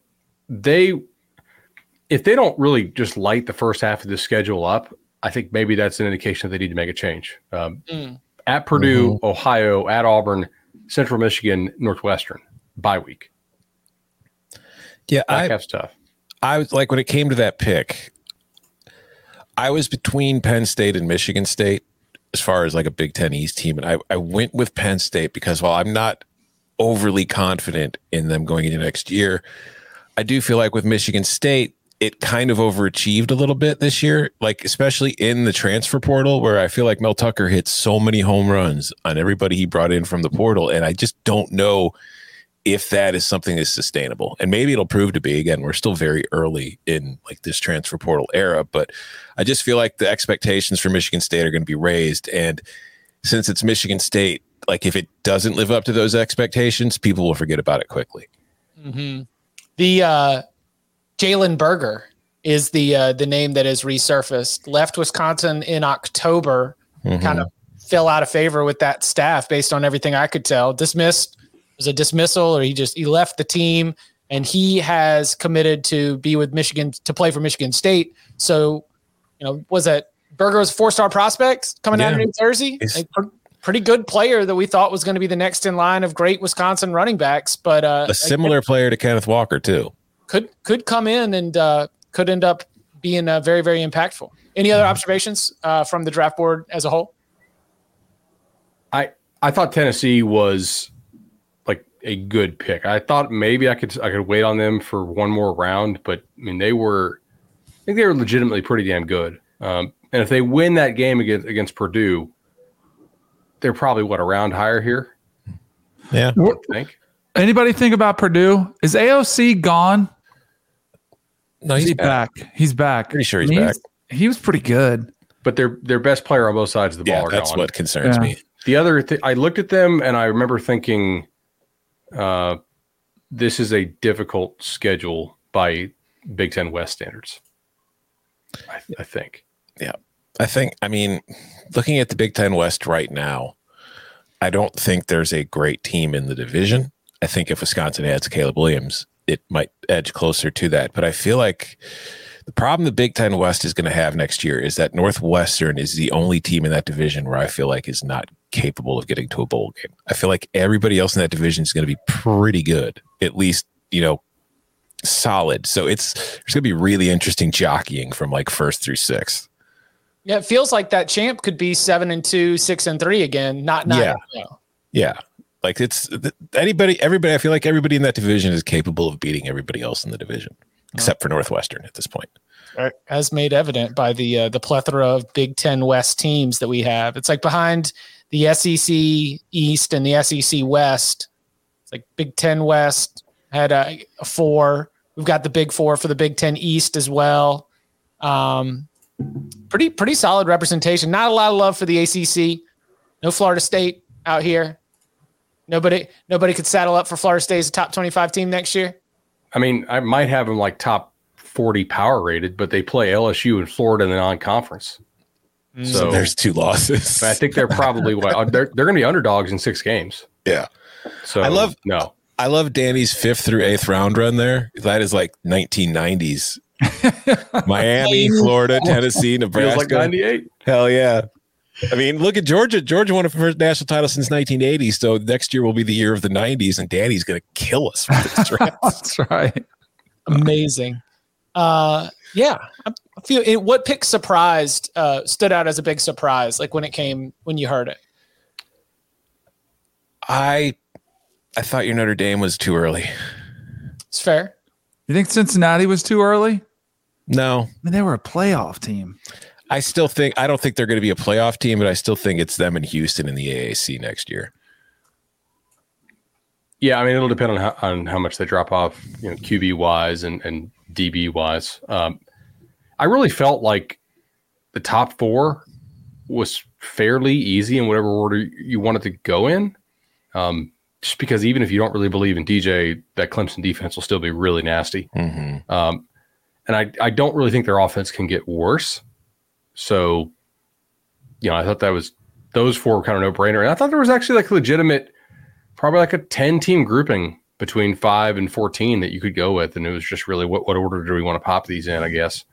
if they don't really just light the first half of the schedule up, I think maybe that's an indication that they need to make a change. At Purdue, Ohio, at Auburn, Central Michigan, Northwestern, bye week. Yeah, that's tough. I was like, when it came to that pick, I was between Penn State and Michigan State as far as like a Big Ten East team. And I went with Penn State because while I'm not overly confident in them going into next year, I do feel like with Michigan State, it kind of overachieved a little bit this year, like especially in the transfer portal, where I feel like Mel Tucker hit so many home runs on everybody he brought in from the portal. And I just don't know if that is something that's sustainable. And maybe it'll prove to be. Again, we're still very early in like this transfer portal era, but I just feel like the expectations for Michigan State are going to be raised. And since it's Michigan State, like if it doesn't live up to those expectations, people will forget about it quickly. Mm-hmm. The Jalen Berger is the name that has resurfaced. Left Wisconsin in October, kind of fell out of favor with that staff based on everything I could tell. Dismissed, it was a dismissal, or he left the team, and he has committed to be with Michigan to play for Michigan State. So, was that Berger was a 4-star prospect coming out of New Jersey? Pretty good player that we thought was going to be the next in line of great Wisconsin running backs, but a similar player to Kenneth Walker too. Could come in and could end up being very, very impactful. Any other observations from the draft board as a whole? I thought Tennessee was like a good pick. I thought maybe I could wait on them for one more round, but I mean I think they were legitimately pretty damn good. And if they win that game against Purdue, they're probably a round higher here. Yeah. I think. Anybody think about Purdue? Is AOC gone? No, he's back. He's back. Pretty sure he's back. He was pretty good. But their best player on both sides of the ball are that's gone. what concerns me. The other I looked at them and I remember thinking, this is a difficult schedule by Big Ten West standards. I think. Yeah. I mean, looking at the Big Ten West right now, I don't think there's a great team in the division. I think if Wisconsin adds Caleb Williams, it might edge closer to that. But I feel like the problem the Big Ten West is going to have next year is that Northwestern is the only team in that division where I feel like is not capable of getting to a bowl game. I feel like everybody else in that division is going to be pretty good, at least, solid. So there's going to be really interesting jockeying from like 1st through 6th. Yeah, it feels like that champ could be 7-2, 6-3 again. Not. Yeah. Like it's everybody. I feel like everybody in that division is capable of beating everybody else in the division, except for Northwestern at this point. As made evident by the plethora of Big Ten West teams that we have. It's like behind the SEC East and the SEC West. It's like Big Ten West had a 4. We've got the Big 4 for the Big Ten East as well. Pretty solid representation. Not a lot of love for the ACC. No Florida State out here. Nobody could saddle up for Florida State as a top 25 team next year. I mean, I might have them like top 40 power rated, but they play LSU and Florida in the non-conference. So there's 2 losses. I think they're probably they're going to be underdogs in 6 games. Yeah. So I love Danny's 5th through 8th round run there. That is like 1990s. Miami, Florida, Tennessee, Nebraska. Feels like 98. Hell yeah. I mean, look at Georgia. Georgia won a first national title since 1980. So next year will be the year of the 90s, and Danny's going to kill us with this draft. That's right. Amazing. I feel what pick stood out as a big surprise, like when you heard it? I thought your Notre Dame was too early. It's fair. You think Cincinnati was too early? No. I mean, they were a playoff team. I don't think they're going to be a playoff team, but I still think it's them and Houston in the AAC next year. Yeah, I mean, it'll depend on how much they drop off, QB wise and DB wise. I really felt like the top 4 was fairly easy in whatever order you wanted to go in. Just because even if you don't really believe in DJ, that Clemson defense will still be really nasty. Mm-hmm. And I don't really think their offense can get worse. So, I thought those 4 were kind of no brainer. And I thought there was actually like legitimate, probably like a 10-team grouping between 5 and 14 that you could go with. And it was just really what order do we want to pop these in, I guess.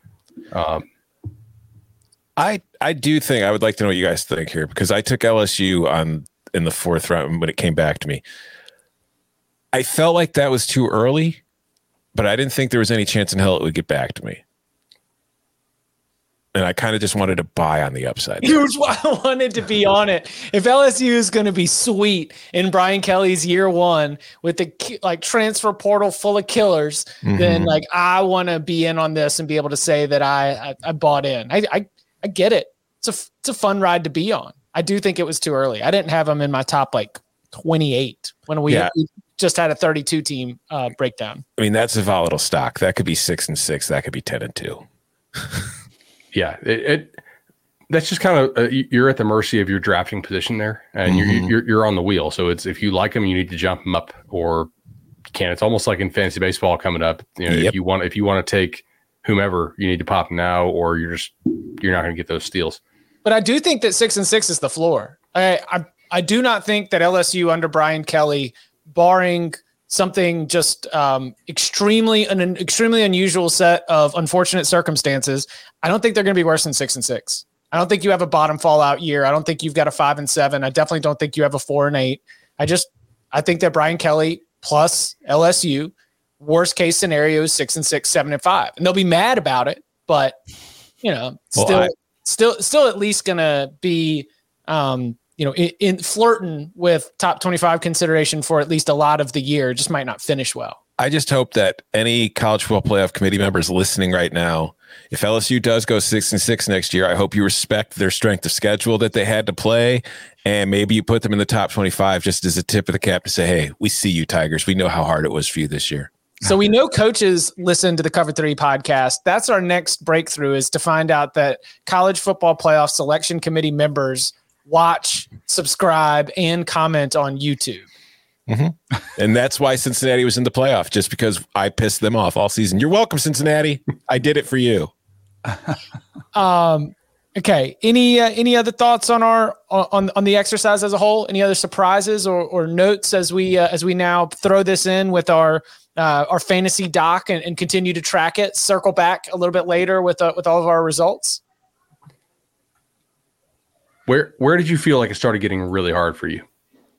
I do think I would like to know what you guys think here, because I took LSU in the 4th round when it came back to me. I felt like that was too early, but I didn't think there was any chance in hell it would get back to me. And I kind of just wanted to buy on the upside. Here's why I wanted to be on it. If LSU is going to be sweet in Brian Kelly's year 1 with the transfer portal full of killers, then I want to be in on this and be able to say that I bought in. I get it. It's a fun ride to be on. I do think it was too early. I didn't have them in my top 28 when we just had a 32 team breakdown. I mean, that's a volatile stock. That could be 6-6. That could be 10-2. Yeah, that's just kind of you're at the mercy of your drafting position there, and you're on the wheel. So it's if you like them, you need to jump them up, or you can't. It's almost like in fantasy baseball coming up. If you want to take whomever, you need to pop them now, or you're not going to get those steals. But I do think that 6-6 is the floor. I do not think that LSU under Brian Kelly, barring something just an extremely unusual set of unfortunate circumstances, I don't think they're going to be worse than 6-6. I don't think you have a bottom fallout year. I don't think you've got a 5-7. I definitely don't think you have a 4-8. I think that Brian Kelly plus LSU, worst case scenario is 6-6, 7-5, and they'll be mad about it, but still at least going to be in flirting with top 25 consideration for at least a lot of the year. Just might not finish well. I just hope that any college football playoff committee members listening right now, if LSU does go 6-6 next year, I hope you respect their strength of schedule that they had to play, and maybe you put them in the top 25 just as a tip of the cap to say, hey, we see you, Tigers. We know how hard it was for you this year. So we know coaches listen to the Cover 3 podcast. That's our next breakthrough, is to find out that college football playoff selection committee members watch, subscribe, and comment on YouTube. Mm-hmm. And that's why Cincinnati was in the playoff, just because I pissed them off all season. You're welcome, Cincinnati. I did it for you. Okay. Any other thoughts on on the exercise as a whole? Any other surprises or notes as we now throw this in with our fantasy doc and continue to track it? Circle back a little bit later with all of our results. Where did you feel like it started getting really hard for you?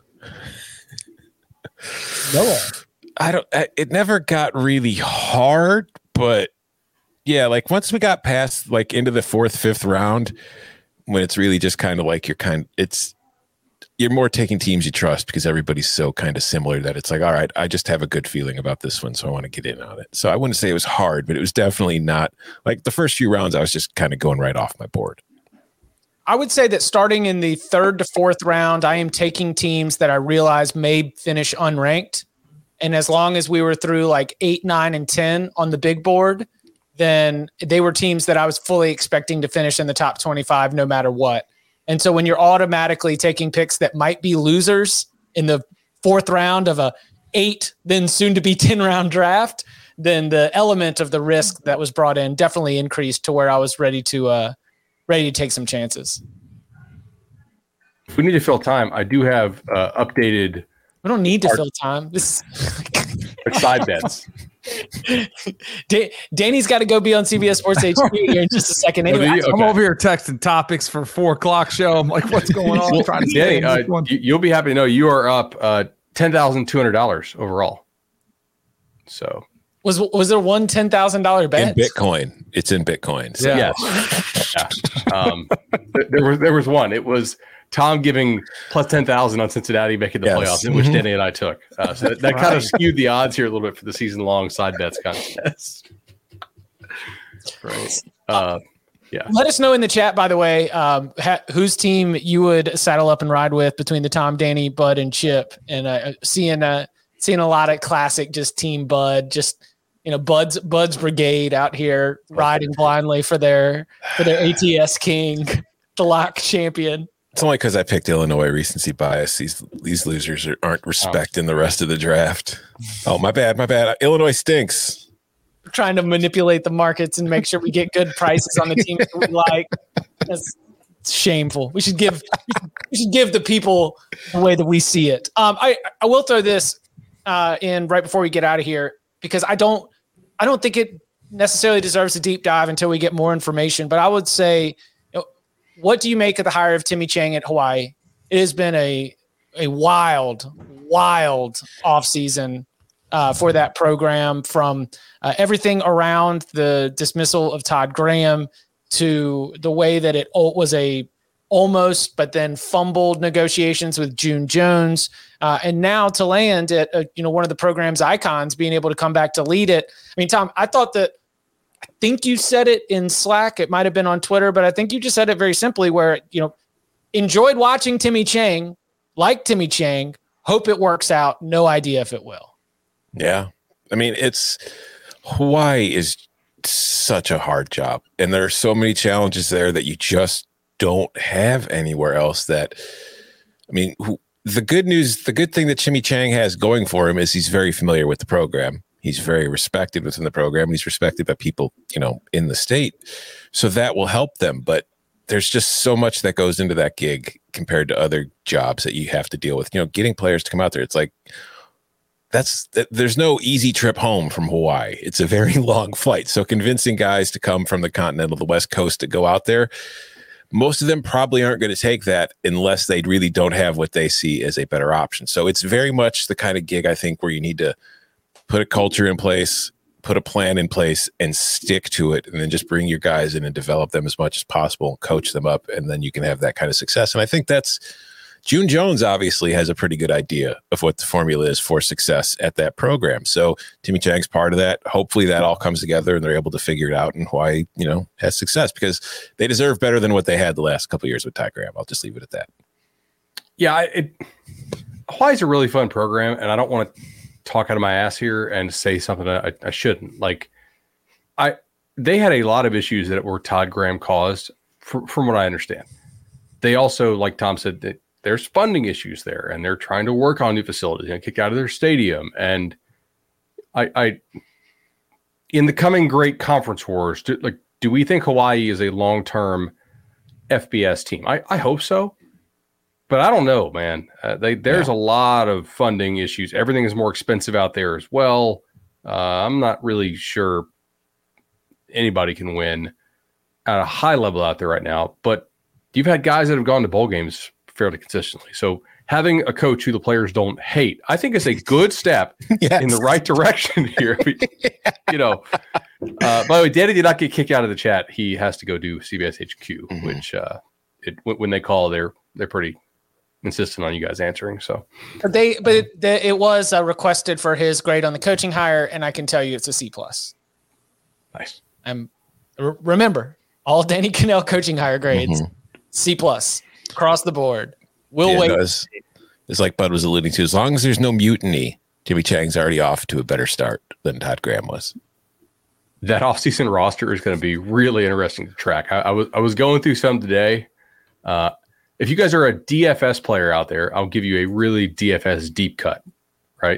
Nowhere. It never got really hard, but yeah, like once we got past like into the 4th, 5th round, when it's really just kind of like you're more taking teams you trust because everybody's so kind of similar that it's like, all right, I just have a good feeling about this one, so I want to get in on it. So I wouldn't say it was hard, but it was definitely not like the first few rounds. I was just kind of going right off my board. I would say that starting in the 3rd to 4th round, I am taking teams that I realize may finish unranked. And as long as we were through like 8, 9, and 10 on the big board, then they were teams that I was fully expecting to finish in the top 25 no matter what. And so when you're automatically taking picks that might be losers in the 4th round of a 8, then soon to be 10 round draft, then the element of the risk that was brought in definitely increased to where I was ready to take some chances. If we need to fill time, I do have updated. We don't need to fill time. This side bets. Danny's got to go be on CBS Sports HQ here in just a second. Anyway, okay. I'm over here texting topics for 4:00 show. I'm like, what's going on? Well, Danny, you'll be happy to know you are up $10,200 overall. So was there one $10,000 bet in Bitcoin? It's in Bitcoin. So. Yeah. Yes. Yeah. There was one. It was Tom giving plus 10,000 on Cincinnati making the playoffs, in which Danny and I took. So that kind of skewed the odds here a little bit for the season-long side bets contest. Right. Yeah. Let us know in the chat, by the way, whose team you would saddle up and ride with between the Tom, Danny, Bud, and Chip. And seeing a lot of classic, just Team Bud, just Bud's brigade out here riding blindly for their ATS king, the lock champion. It's only because I picked Illinois, recency bias. These losers aren't respecting the rest of the draft. Oh, my bad. Illinois stinks. We're trying to manipulate the markets and make sure we get good prices on the teams that we like. That's shameful. We should give the people the way that we see it. I will throw this in right before we get out of here because I don't think it necessarily deserves a deep dive until we get more information. But I would say, what do you make of the hire of Timmy Chang at Hawaii? It has been a wild offseason for that program, from everything around the dismissal of Todd Graham to the way that it was a almost but then fumbled negotiations with June Jones, and now to land at one of the program's icons being able to come back to lead it. I mean, Tom, I think you said it in Slack. It might have been on Twitter, but I think you just said it very simply where, enjoyed watching Timmy Chang, like Timmy Chang, hope it works out. No idea if it will. Yeah. I mean, Hawaii is such a hard job, and there are so many challenges there that you just don't have anywhere else. The good thing that Timmy Chang has going for him is he's very familiar with the program. He's very respected within the program, and he's respected by people, in the state. So that will help them. But there's just so much that goes into that gig compared to other jobs that you have to deal with. Getting players to come out there, it's like there's no easy trip home from Hawaii. It's a very long flight. So convincing guys to come from the continental, the West Coast, to go out there, most of them probably aren't going to take that unless they really don't have what they see as a better option. So it's very much the kind of gig, I think, where you need to put a culture in place, put a plan in place, and stick to it, and then just bring your guys in and develop them as much as possible, coach them up, and then you can have that kind of success. And I think June Jones obviously has a pretty good idea of what the formula is for success at that program. So Timmy Chang's part of that. Hopefully that all comes together and they're able to figure it out, and Hawaii, has success, because they deserve better than what they had the last couple of years with Ty Graham. I'll just leave it at that. Yeah, Hawaii's a really fun program, and I don't want to talk out of my ass here and say something I shouldn't. They had a lot of issues that were Todd Graham caused, from what I understand. They also, like Tom said, that there's funding issues there, and they're trying to work on new facilities and kick out of their stadium. And I in the coming great conference wars, do we think Hawaii is a long-term FBS team. I hope so, but I don't know, man. There's a lot of funding issues. Everything is more expensive out there as well. I'm not really sure anybody can win at a high level out there right now, but you've had guys that have gone to bowl games fairly consistently. So having a coach who the players don't hate, I think is a good step in the right direction here. You know, by the way, Danny did not get kicked out of the chat. He has to go do CBS HQ, which when they call, they're pretty insistent on you guys answering. So, it was requested for his grade on the coaching hire, and I can tell you it's a C+. Nice. Remember, all Danny Cannell coaching hire grades, C+ across the board. We'll wait. It's like Bud was alluding to. As long as there's no mutiny, Jimmy Chang's already off to a better start than Todd Graham was. That offseason roster is going to be really interesting to track. I was going through some today. If you guys are a DFS player out there, I'll give you a really DFS deep cut, right?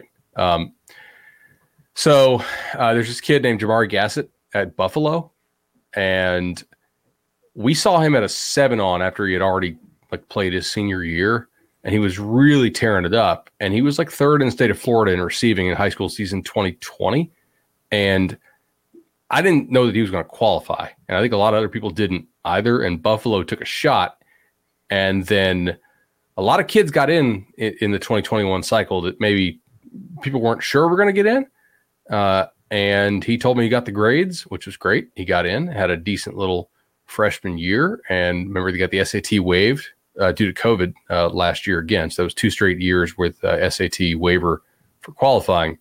So there's this kid named Jamari Gassett at Buffalo, and we saw him at a 7-on after he had already played his senior year, and he was really tearing it up. And he was third in the state of Florida in receiving in high school season 2020. And I didn't know that he was going to qualify. And I think a lot of other people didn't either. And Buffalo took a shot. And then a lot of kids got in the 2021 cycle that maybe people weren't sure were going to get in. And he told me he got the grades, which was great. He got in, had a decent little freshman year. And remember, they got the SAT waived due to COVID last year again. So it was 2 straight years with SAT waiver for qualifying.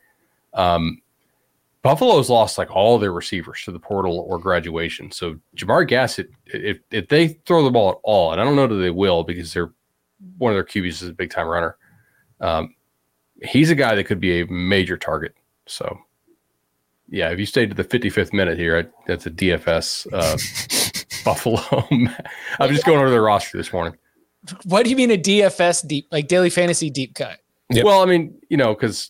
Buffalo's lost all their receivers to the portal or graduation. So Jamari Gassett, if they throw the ball at all, and I don't know that they will because one of their QBs is a big time runner. He's a guy that could be a major target. So yeah, if you stayed to the 55th minute here, that's a DFS Buffalo. I'm just going over their roster this morning. What do you mean a DFS deep, daily fantasy deep cut? Yep. Well, I mean, because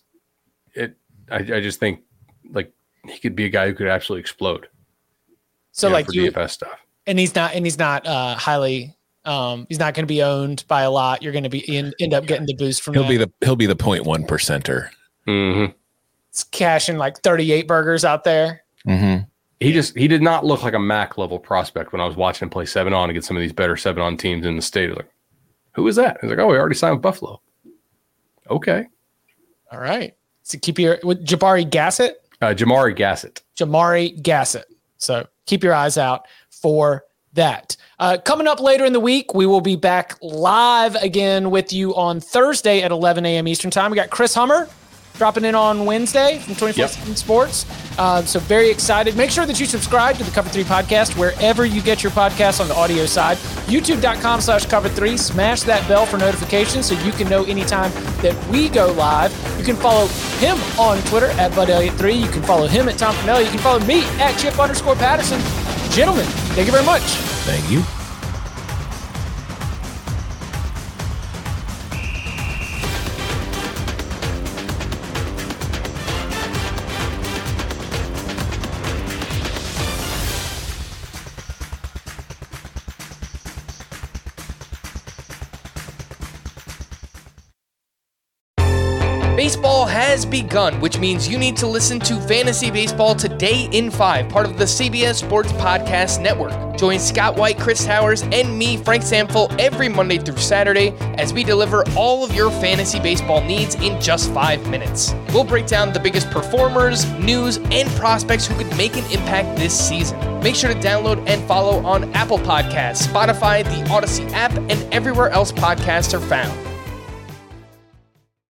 I just think he could be a guy who could absolutely explode. So for DFS stuff, and he's not highly. He's not going to be owned by a lot. You're going to be end up getting the boost from. He'll be the 0.1 percenter. Mm-hmm. It's cashing 38 burgers out there. Mm-hmm. He did not look like a MAC level prospect when I was watching him play 7-on against some of these better 7-on teams in the state. I was like, who is that? He's like, oh, we already signed with Buffalo. Okay. All right. So keep with Jamari Gassett. Jamari Gassett. So keep your eyes out for that. Coming up later in the week, we will be back live again with you on Thursday at 11 a.m. Eastern time. We got Chris Hummer dropping in on Wednesday from 24/7 Sports. So very excited. Make sure that you subscribe to the Cover 3 podcast wherever you get your podcasts on the audio side. YouTube.com/Cover3. Smash that bell for notifications so you can know anytime that we go live. You can follow him on Twitter at BudElliott3. You can follow him at Tom Fernelli. You can follow me at Chip_Patterson. Gentlemen, thank you very much. Thank you. Baseball has begun, which means you need to listen to Fantasy Baseball Today in 5, part of the CBS Sports Podcast Network. Join Scott White, Chris Towers, and me, Frank Samfel, every Monday through Saturday as we deliver all of your fantasy baseball needs in just 5 minutes. We'll break down the biggest performers, news, and prospects who could make an impact this season. Make sure to download and follow on Apple Podcasts, Spotify, the Odyssey app, and everywhere else podcasts are found.